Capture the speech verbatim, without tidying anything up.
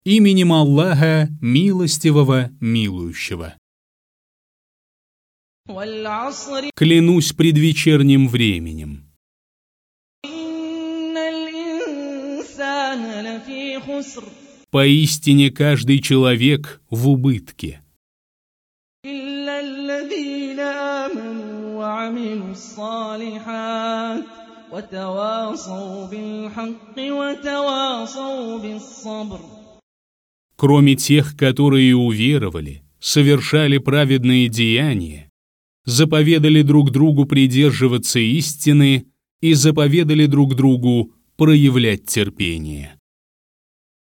Именем Аллаха, милостивого, милующего. Клянусь предвечерним временем. Поистине каждый человек в убытке. Кроме тех, которые уверовали, совершали праведные деяния, заповедали друг другу придерживаться истины и заповедали друг другу проявлять терпение.